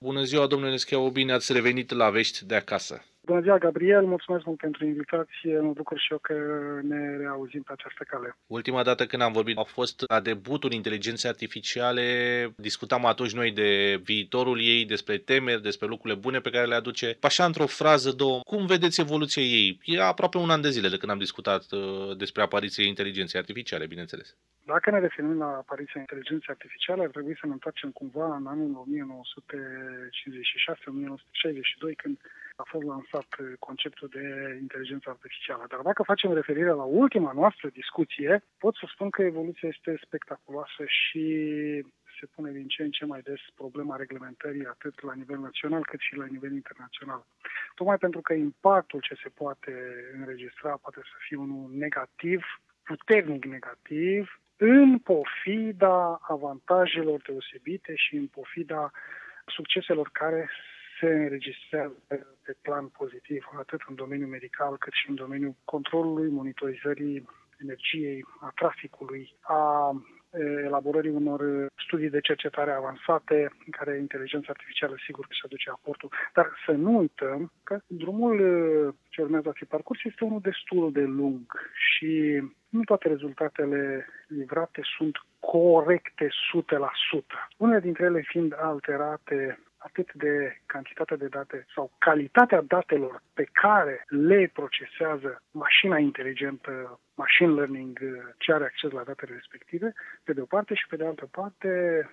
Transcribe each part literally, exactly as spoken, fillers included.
Bună ziua, domnule Scheau, bine ați revenit la vești de acasă. Bună ziua, Gabriel, mulțumesc mult pentru invitație, mă bucur și eu că ne reauzim pe această cale. Ultima dată când am vorbit a fost la debutul inteligenței artificiale, discutam atunci noi de viitorul ei, despre temeri, despre lucrurile bune pe care le aduce. Așa într-o frază, două, cum vedeți evoluția ei? E aproape un an de zile de când am discutat uh, despre apariția inteligenței artificiale, bineînțeles. Dacă ne referim la apariția inteligenței artificiale, ar trebui să ne întoarcem cumva în anul o mie nouă sute cincizeci și șase - o mie nouă sute șaizeci și doi, când a fost lansat conceptul de inteligență artificială. Dar dacă facem referire la ultima noastră discuție, pot să spun că evoluția este spectaculoasă și se pune din ce în ce mai des problema reglementării atât la nivel național cât și la nivel internațional. Tocmai pentru că impactul ce se poate înregistra poate să fie unul negativ, puternic negativ, în pofida avantajelor deosebite și în pofida succeselor care se înregistrează pe plan pozitiv, atât în domeniul medical, cât și în domeniul controlului, monitorizării energiei, a traficului, a elaborării unor studii de cercetare avansate în care inteligența artificială sigur că și aduce aportul. Dar să nu uităm că drumul ce urmează a fi parcurs este unul destul de lung și nu toate rezultatele livrate sunt corecte o sută la sută. Unele dintre ele fiind alterate atât de cantitatea de date sau calitatea datelor pe care le procesează mașina inteligentă, machine learning, ce are acces la datele respective, pe de o parte, și pe de altă parte,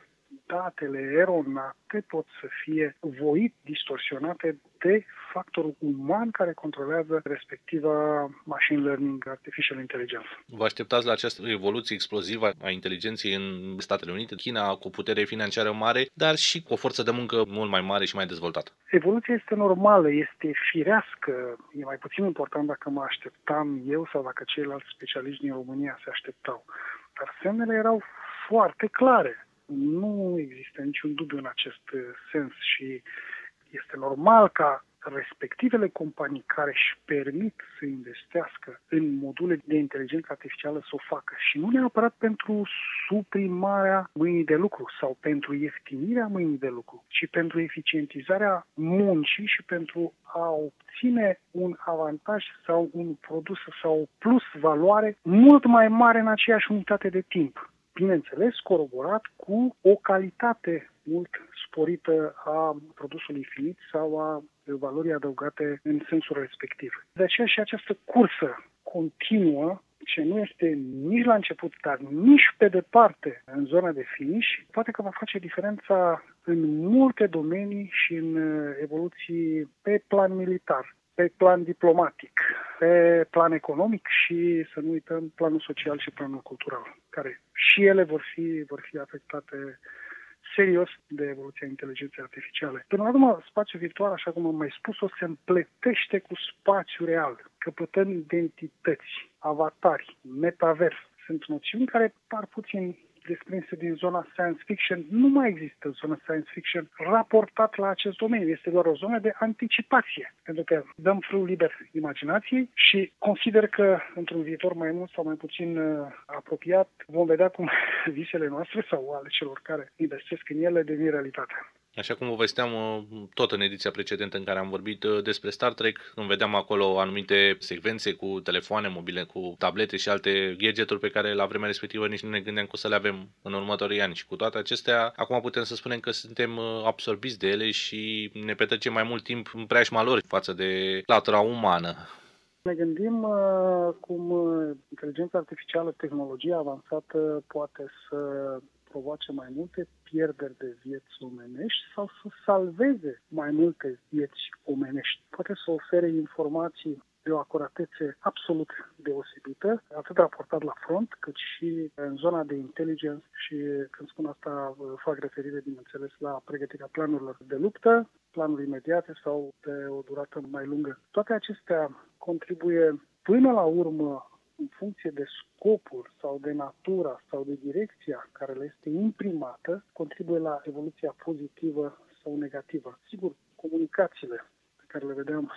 datele eronate pot să fie voit distorsionate de factorul uman care controlează respectiva machine learning, artificial intelligence. Vă așteptați la această evoluție explozivă a inteligenței în Statele Unite, China cu o putere financiară mare, dar și cu o forță de muncă mult mai mare și mai dezvoltată? Evoluția este normală, este firească. E mai puțin important dacă mă așteptam eu sau dacă ceilalți specialiști din România se așteptau. Dar semnele erau foarte clare. Nu există niciun dubiu în acest sens și este normal ca respectivele companii care își permit să investească în module de inteligență artificială să o facă și nu neapărat pentru suprimarea mâinii de lucru sau pentru ieftinirea mâinii de lucru, ci pentru eficientizarea muncii și pentru a obține un avantaj sau un produs sau plus valoare mult mai mare în aceeași unitate de timp. Bineînțeles, coroborat cu o calitate mult sporită a produsului finit sau a valorii adăugate în sensul respectiv. De aceea și această cursă continuă, ce nu este nici la început, dar nici pe departe în zona de finish, poate că va face diferența în multe domenii și în evoluții pe plan militar, pe plan diplomatic, pe plan economic și, să nu uităm, planul social și planul cultural, care și ele vor fi, vor fi afectate serios de evoluția inteligenței artificiale. Până la urmă, spațiul virtual, așa cum am mai spus-o, se împletește cu spațiul real, căpătând identități, avatari, metavers. Sunt noțiuni care par puțin desprinse din zona science fiction. Nu mai există zona science fiction raportat la acest domeniu. Este doar o zonă de anticipație, pentru că dăm frâu liber imaginației și consider că într-un viitor mai mult sau mai puțin uh, apropiat vom vedea cum visele noastre sau ale celor care investesc în ele devin realitate. Așa cum vă povesteam tot în ediția precedentă în care am vorbit despre Star Trek, când vedeam acolo anumite secvențe cu telefoane mobile, cu tablete și alte gadgeturi pe care la vremea respectivă nici nu ne gândeam că o să le avem în următorii ani. Și cu toate acestea, acum putem să spunem că suntem absorbiți de ele și ne petrecem mai mult timp în preajma lor față de latura umană. Ne gândim uh, cum uh, inteligența artificială, tehnologia avansată poate să provoace mai multe pierderi de vieți omenești sau să salveze mai multe vieți omenești. Poate să ofere informații de o acuratețe absolut deosebită, atât raportat la front, cât și în zona de intelligence și, când spun asta, fac referire, bineînțeles, la pregătirea planurilor de luptă, planuri imediate sau de o durată mai lungă. Toate acestea contribuie până la urmă în funcție de scopul sau de natura sau de direcția care le este imprimată, contribuie la evoluția pozitivă sau negativă. Sigur, comunicațiile pe care le vedeam cum se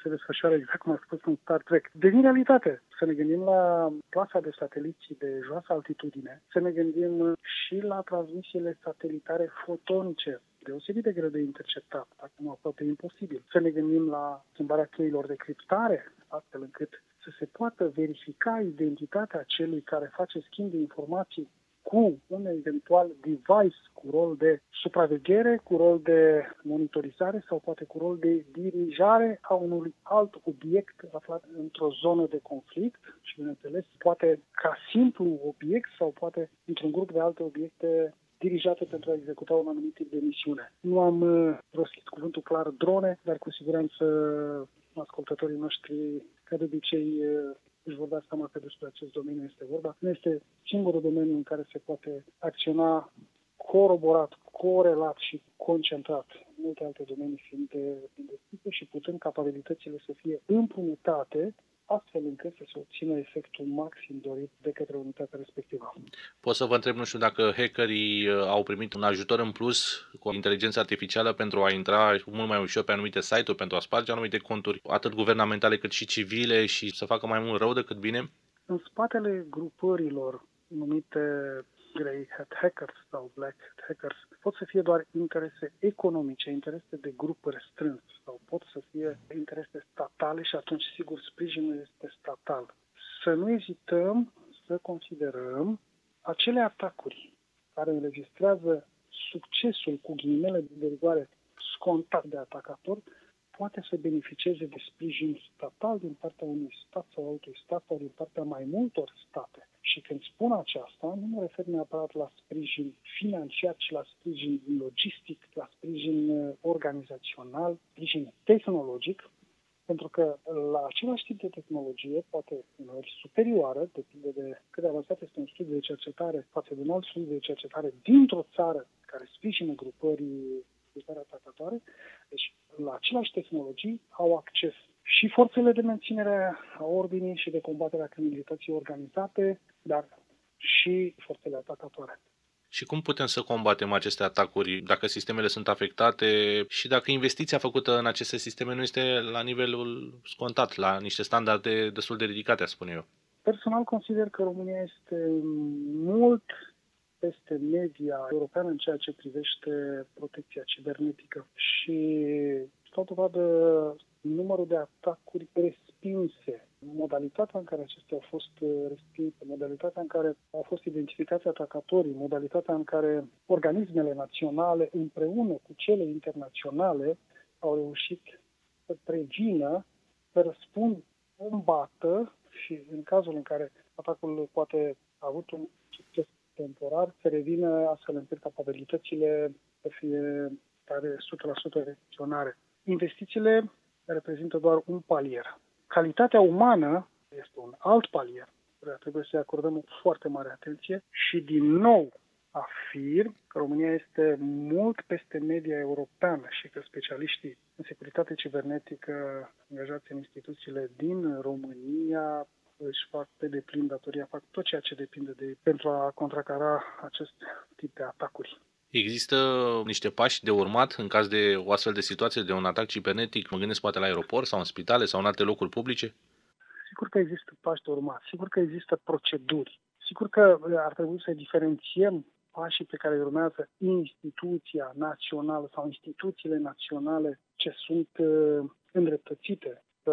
se desfășoară exact cum a spus în Star Trek. Devine realitate. Să ne gândim la plasa de sateliți de joasă altitudine, să ne gândim și la transmisiile satelitare fotonice, deosebit de greu de interceptat, acum aproape imposibil. Să ne gândim la schimbarea cheilor de criptare, astfel încât să se poată verifica identitatea celui care face schimb de informații cu un eventual device cu rol de supraveghere, cu rol de monitorizare sau poate cu rol de dirijare a unui alt obiect aflat într-o zonă de conflict și, bineînțeles, poate ca simplu obiect sau poate într-un grup de alte obiecte dirijate pentru a executa un anumit tip de misiune. Nu am uh, rostit cuvântul clar drone, dar cu siguranță ascultătorii noștri, ca de obicei, uh, își vor da seama că despre acest domeniu este vorba. Nu este singurul domeniu în care se poate acționa coroborat, corelat și concentrat. Multe alte domenii fiind investite și putând capabilitățile să fie împrumutate astfel încât să se obțină efectul maxim dorit de către unitatea respectivă. Pot să vă întreb, nu știu, dacă hackerii au primit un ajutor în plus cu inteligența artificială pentru a intra mult mai ușor pe anumite site-uri, pentru a sparge anumite conturi, atât guvernamentale cât și civile, și să facă mai mult rău decât bine? În spatele grupărilor numite grey hat hackers sau black hat hackers pot să fie doar interese economice, interese de grup restrâns sau pot să fie interese statale și atunci, sigur, sprijinul este statal. Să nu ezităm să considerăm acele atacuri care înregistrează succesul cu ghilimele de rigoare scontat de atacator poate să beneficieze de sprijin statal din partea unui stat sau altui stat sau din partea mai multor state. Și când spun aceasta, nu mă refer neapărat la sprijin financiar, ci la sprijin logistic, la sprijin organizațional, sprijin tehnologic, pentru că la același tip de tehnologie, poate uneori superioară, depinde de cât de avansat este un studiu de cercetare față de un alt studiu de cercetare dintr-o țară care sprijină grupării atacatoare, deci la aceleași tehnologii au acces și forțele de menținere a ordinii și de combatere a criminalității organizate, dar și forțele atacatoare. Și cum putem să combatem aceste atacuri dacă sistemele sunt afectate și dacă investiția făcută în aceste sisteme nu este la nivelul scontat, la niște standarde destul de ridicate, aș spune eu? Personal consider că România este mult peste media europeană în ceea ce privește protecția cibernetică și stau dovadă numărul de atacuri respinse, modalitatea în care acestea au fost respinse, modalitatea în care au fost identificați atacatorii, modalitatea în care organismele naționale împreună cu cele internaționale au reușit să prevină, să răspund, combată și în cazul în care atacul poate a avut un succes temporar, să revină astfel încât capabilitățile să fie tare o sută la sută reacționare. Investițiile reprezintă doar un palier. Calitatea umană este un alt palier, care trebuie să-i acordăm o foarte mare atenție și din nou afirm că România este mult peste media europeană și că specialiștii în securitate cibernetică angajați în instituțiile din România își fac pe deplin datoria, fac tot ceea ce depinde de ei pentru a contracara acest tip de atacuri. Există niște pași de urmat în caz de o astfel de situație, de un atac cibernetic? Mă gândesc poate la aeroport sau în spitale sau în alte locuri publice? Sigur că există pași de urmat, sigur că există proceduri, sigur că ar trebui să diferențiem pașii pe care îi urmează instituția națională sau instituțiile naționale ce sunt îndreptățite să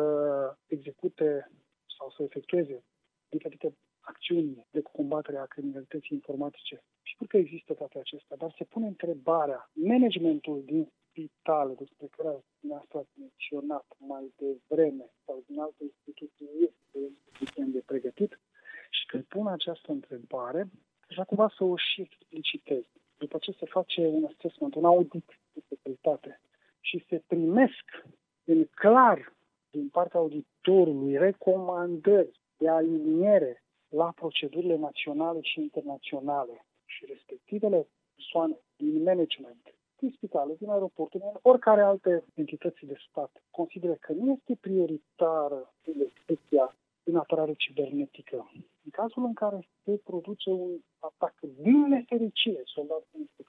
execute sau să efectueze diferite acțiuni de combatere a criminalității informatice. Sigur că există toate acestea, dar se pune întrebarea, managementul din spitale, despre care ne-ați menționat mai devreme, sau din alte instituții, este suficient de pregătit? Și când pun această întrebare, așa cumva să o și explicitez. După ce se face un assessment, un audit de securitate și se primesc în clar din partea auditorului recomandări de aliniere la procedurile naționale și internaționale și respectivele persoane din management, din spitale, din aeroporturi, din oricare alte entități de stat, consideră că nu este prioritară investiția în apărare cibernetică. În cazul în care se produce un atac din nefericire, soldat în succes,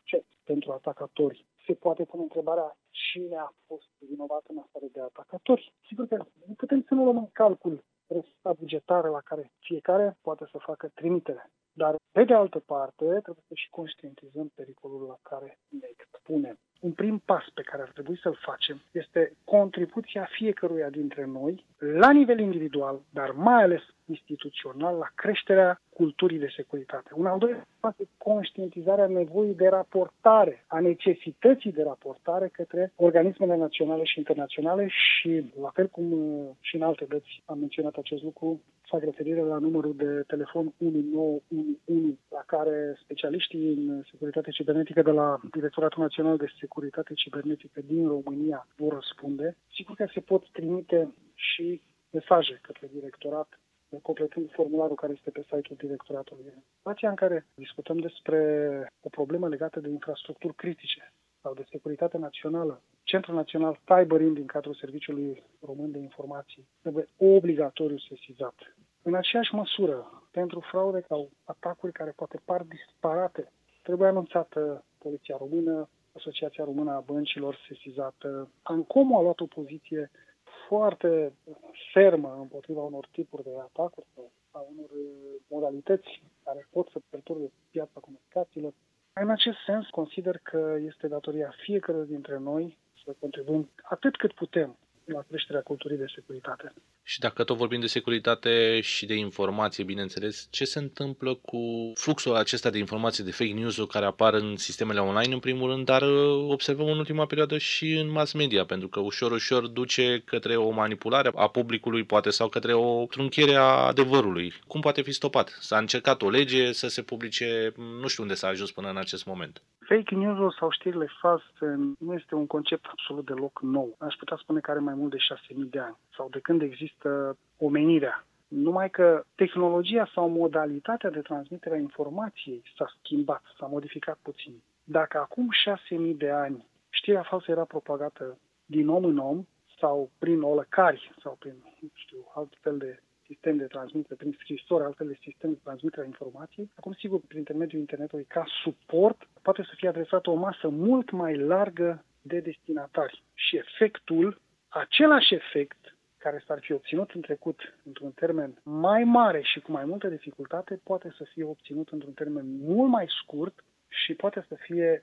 pentru atacatori. Se poate pune întrebarea cine a fost vinovat în afară de atacatori. Sigur că nu putem să nu luăm în calcul resursa bugetară la care fiecare poate să facă trimitere. Dar, pe de altă parte, trebuie să și conștientizăm pericolul la care ne expunem. Un prim pas pe care ar trebui să-l facem este contribuția fiecăruia dintre noi, la nivel individual, dar mai ales instituțional, la creșterea culturii de securitate. Un al doilea pas este conștientizarea nevoii de raportare, a necesității de raportare către organismele naționale și internaționale și, la fel cum și în alte dăți am menționat acest lucru, fac referire la numărul de telefon unu nouă unu unu, la care specialiștii în securitate cibernetică de la Directoratul Național de Securitate Cibernetică din România vor răspunde. Sigur că se pot trimite și mesaje către directorat, completând formularul care este pe site-ul directoratului. În situația în care discutăm despre o problemă legată de infrastructuri critice sau de securitate națională, Centrul Național Cyber din cadrul Serviciului Român de Informații trebuie obligatoriu sesizat. În aceeași măsură, pentru fraude sau atacuri care poate par disparate, trebuie anunțată Poliția Română, Asociația Română a Băncilor sesizată. ANCOM a luat o poziție foarte fermă împotriva unor tipuri de atacuri sau a unor modalități care pot să perturbe piața comunicațiilor. În acest sens, consider că este datoria fiecăruia dintre noi să contribuim atât cât putem la creșterea culturii de securitate. Și dacă tot vorbim de securitate și de informație, bineînțeles, ce se întâmplă cu fluxul acesta de informații, de fake news-uri care apar în sistemele online, în primul rând, dar observăm în ultima perioadă și în mass media, pentru că ușor, ușor duce către o manipulare a publicului, poate, sau către o trunchiere a adevărului. Cum poate fi stopat? S-a încercat o lege să se publice, nu știu unde s-a ajuns până în acest moment. Fake news-ul sau știrile false nu este un concept absolut deloc nou. Aș putea spune că are mai mult de șase mii de ani sau de când există omenirea. Numai că tehnologia sau modalitatea de transmitere a informației s-a schimbat, s-a modificat puțin. Dacă acum șase mii de ani știrea falsă era propagată din om în om sau prin olăcari sau prin, nu știu, alt fel de sistem de transmitere, prin scrisori, altfel de sistem de transmitere a informației, acum, sigur, prin intermediul internetului, ca suport, poate să fie adresată o masă mult mai largă de destinatari. Și efectul, același efect care s-ar fi obținut în trecut într-un termen mai mare și cu mai multă dificultate, poate să fie obținut într-un termen mult mai scurt și poate să fie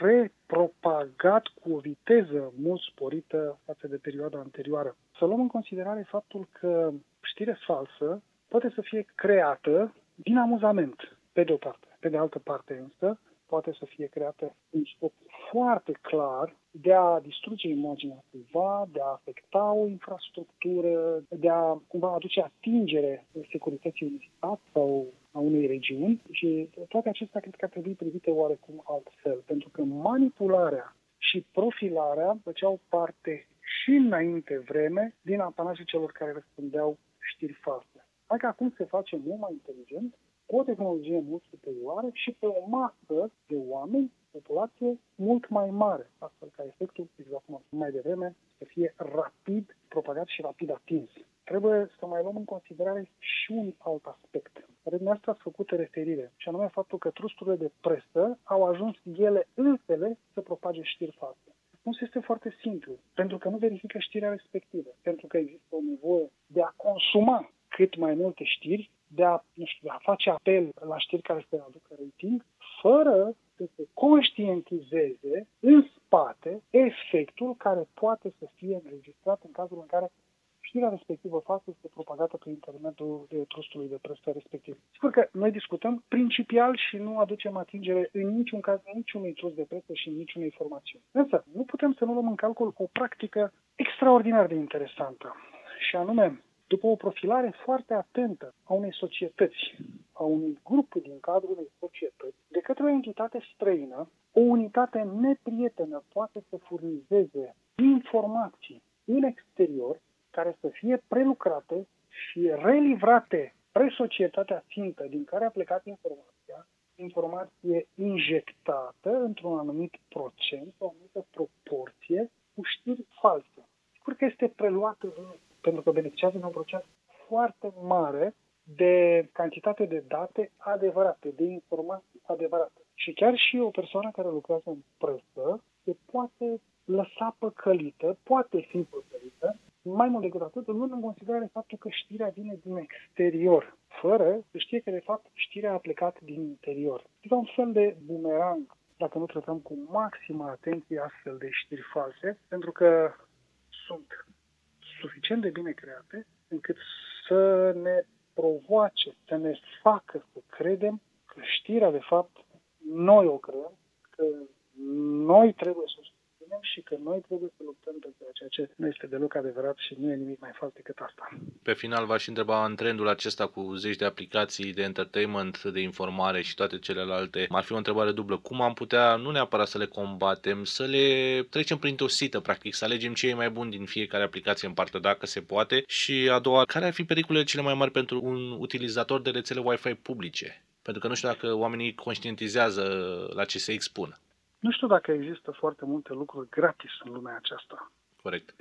repropagat cu o viteză mult sporită față de perioada anterioară. Să luăm în considerare faptul că știrea falsă poate să fie creată din amuzament, pe de o parte. Pe de altă parte însă, poate să fie creată în scop foarte clar de a distruge imaginea cuiva, de a afecta o infrastructură, de a cumva aduce atingere securității unui stat sau a unei regiuni și toate acestea cred că ar trebui privite oarecum altfel, pentru că manipularea și profilarea făceau parte și înainte vreme din apanajul celor care răspândeau știri false. Dacă acum se face mult mai inteligent, cu o tehnologie mult superioară și pe o masă de oameni, populație mult mai mare, astfel ca efectul, exact cum am spus mai devreme, să fie rapid propagat și rapid atins. Trebuie să mai luăm în considerare și un alt aspect, care dumneavoastră ați făcut referire, și anume faptul că trusturile de presă au ajuns ele însele să propage știri false. Răspunsul este foarte simplu, pentru că nu verifică știrea respectivă, pentru că există o nevoie de a consuma cât mai multe știri, de a, nu știu, de a face apel la știri care să aducă rating, fără să se conștientizeze în spate efectul care poate să fie înregistrat în cazul în care știrea respectivă falsă este propagată prin intermediul trustului de presă respectiv. Sigur că noi discutăm principial și nu aducem atingere în niciun caz niciunui trust de presă și niciunei informațiuni. Însă, nu putem să nu luăm în calcul o practică extraordinar de interesantă, și anume, după o profilare foarte atentă a unei societăți, a unui grup din cadrul unei societăți, de către o entitate străină, o unitate neprietenă poate să furnizeze informații în exterior care să fie prelucrate și relivrate spre societatea țintă din care a plecat informația, informație injectată într-un anumit procent, o anumită proporție, cu știri false. Sigur că este preluată pentru că beneficiază de un procent foarte mare de cantitate de date adevărate, de informații adevărate. Și chiar și o persoană care lucrează în presă se poate lăsa păcălită, poate fi păcălită, mai mult decât atât, luând în considerare faptul că știrea vine din exterior, fără să știe că, de fapt, știrea a plecat din interior. Este un fel de bumerang, dacă nu tratăm cu maximă atenție astfel de știri false, pentru că sunt suficient de bine create încât să ne provoace, să ne facă să credem că știrea, de fapt, noi o creăm, că noi trebuie să o susținem și că noi trebuie să luptăm pentru ceea ce nu este deloc adevărat și nu e nimic mai fals decât asta. Pe final v-aș întreba, în trendul acesta cu zeci de aplicații de entertainment, de informare și toate celelalte, ar fi o întrebare dublă. Cum am putea, nu neapărat să le combatem, să le trecem printr-o sită, practic, să alegem cei mai buni din fiecare aplicație în parte, dacă se poate? Și a doua, care ar fi pericolele cele mai mari pentru un utilizator de rețele Wi-Fi publice? Pentru că nu știu dacă oamenii conștientizează la ce se expun. Nu știu dacă există foarte multe lucruri gratis în lumea aceasta. Corect.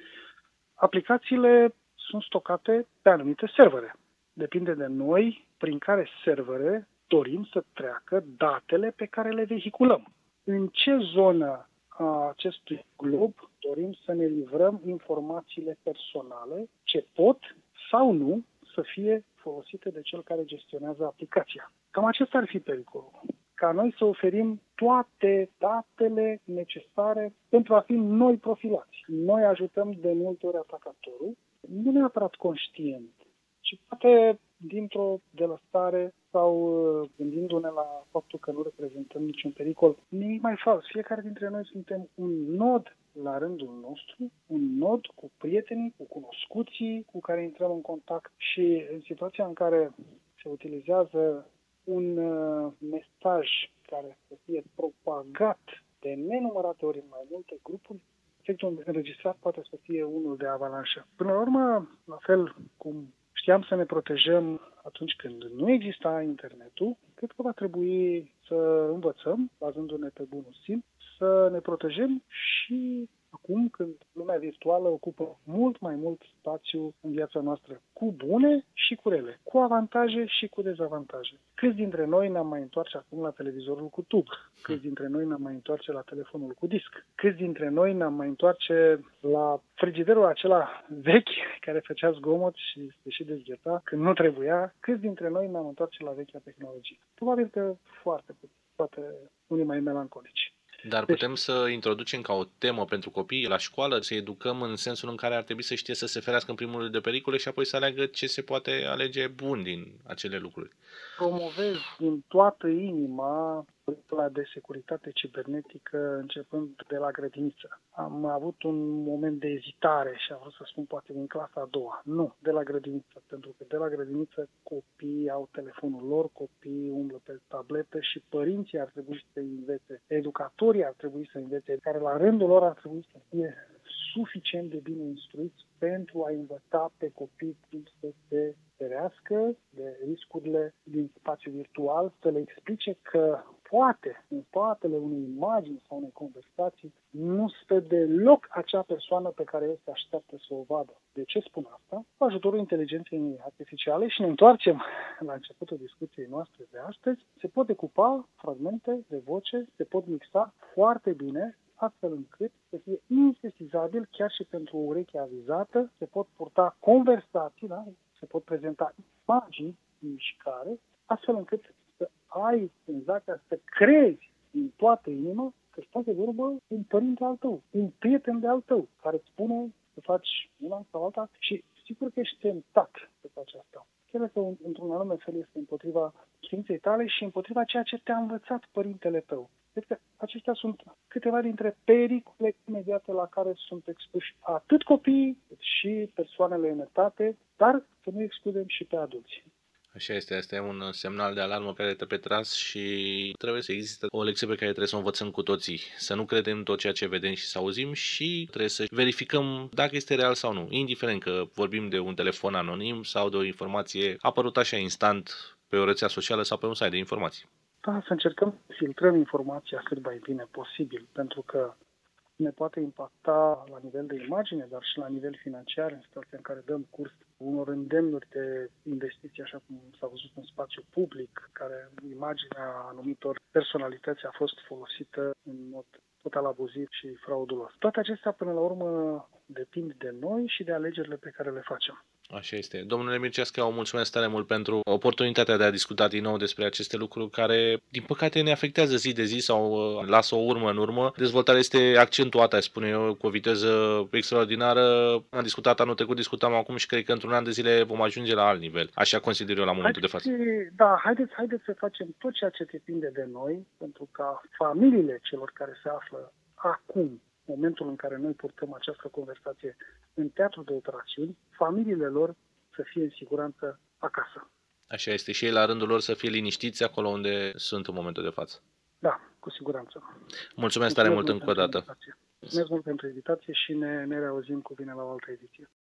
Aplicațiile sunt stocate pe anumite servere. Depinde de noi prin care servere dorim să treacă datele pe care le vehiculăm. În ce zonă a acestui glob dorim să ne livrăm informațiile personale ce pot sau nu să fie folosite de cel care gestionează aplicația. Cam acesta ar fi pericolul. Ca noi să oferim toate datele necesare pentru a fi noi profilați. Noi ajutăm de multe ori atacatorul, nu neapărat conștient, ci poate dintr-o delăstare sau gândindu-ne la faptul că nu reprezentăm niciun pericol. Nimic mai fals. Fiecare dintre noi suntem un nod la rândul nostru, un nod cu prietenii, cu cunoscuții cu care intrăm în contact și în situația în care se utilizează un uh, mesaj care să fie propagat de nenumărate ori în mai multe grupuri, efectul înregistrat poate să fie unul de avalanșă. Până la urmă, la fel cum știam să ne protejăm atunci când nu exista internetul, cred că va trebui să învățăm, bazându-ne pe bunul simț, să ne protejăm și acum când lumea virtuală ocupă mult mai mult spațiu în viața noastră, cu bune și cu rele, cu avantaje și cu dezavantaje. Câți dintre noi ne-am mai întoarce acum la televizorul cu tub? Câți dintre noi ne-am mai întoarce la telefonul cu disc? Câți dintre noi ne-am mai întoarce la frigiderul acela vechi care făcea zgomot și se și dezgheta când nu trebuia? Câți dintre noi ne-am întoarce la vechea tehnologie? Probabil că foarte puțin, poate unii mai melancolici. Dar putem să introducem ca o temă pentru copii la școală, să educăm în sensul în care ar trebui să știe să se ferească în primul rând de pericole și apoi să aleagă ce se poate alege bun din acele lucruri. Promovez din toată inima politica de securitate cibernetică începând de la grădiniță. Am avut un moment de ezitare și am vrut să spun poate din clasa a doua. Nu, de la grădiniță, pentru că de la grădiniță copiii au telefonul lor, copiii umblă pe tablete și părinții ar trebui să învețe, educatorii ar trebui să învețe, care la rândul lor ar trebui să fie suficient de bine instruiți pentru a învăța pe copii cum să se ferească de riscurile din spațiu virtual, să le explice că poate, în spatele unei imagini sau unei conversații, nu stă deloc acea persoană pe care el se așteaptă să o vadă. De ce spun asta? Cu ajutorul inteligenței artificiale și ne întoarcem la începutul discuției noastre de astăzi, se pot decupa fragmente de voce, se pot mixa foarte bine, astfel încât să fie insesizabil chiar și pentru o ureche avizată, se pot purta conversații, da? Se pot prezenta imagini în mișcare, astfel încât să ai senzația să crezi din toată inima că stai de vorbă un părinte al tău, un prieten de al tău, care îți spune să faci una sau alta și sigur că ești tentat să faci asta. Chiar că într-un anume fel este împotriva credinței tale și împotriva ceea ce te-a învățat părintele tău. Cred că acestea sunt câteva dintre pericole imediate la care sunt expuși atât copiii cât și persoanele înetate, dar să nu excludem și pe adulți. Așa este, este un semnal de alarmă care te pe tras și trebuie să existe o lecție pe care trebuie să o învățăm cu toții. Să nu credem tot ceea ce vedem și să auzim și trebuie să verificăm dacă este real sau nu, indiferent că vorbim de un telefon anonim sau de o informație apărută așa instant pe o rețea socială sau pe un site de informații. Da, să încercăm să filtrăm informația cât mai bine posibil, pentru că ne poate impacta la nivel de imagine, dar și la nivel financiar, în situația în care dăm curs unor îndemnuri de investiții, așa cum s-a văzut în spațiu public, care imaginea anumitor personalități a fost folosită în mod total abuziv și fraudulos. Toate acestea, până la urmă, depind de noi și de alegerile pe care le facem. Așa este. Domnule Mircea Scheau, mulțumesc tare mult pentru oportunitatea de a discuta din nou despre aceste lucruri care, din păcate, ne afectează zi de zi sau uh, lasă o urmă în urmă. Dezvoltarea este accentuată, aș spune eu, cu o viteză extraordinară. Am discutat anul trecut, discutam acum și cred că într-un an de zile vom ajunge la alt nivel. Așa consider eu la momentul Haideți, de față. da, haideți, haideți să facem tot ceea ce depinde de noi, pentru ca familiile celor care se află acum, momentul în care noi purtăm această conversație în teatru de operațiuni, familiile lor să fie în siguranță acasă. Așa este și ei la rândul lor să fie liniștiți acolo unde sunt în momentul de față. Da, cu siguranță. Mulțumesc, Mulțumesc tare mult mult încă o dată. Mulțumesc mult pentru invitație și ne, ne reauzim cu bine la o altă ediție.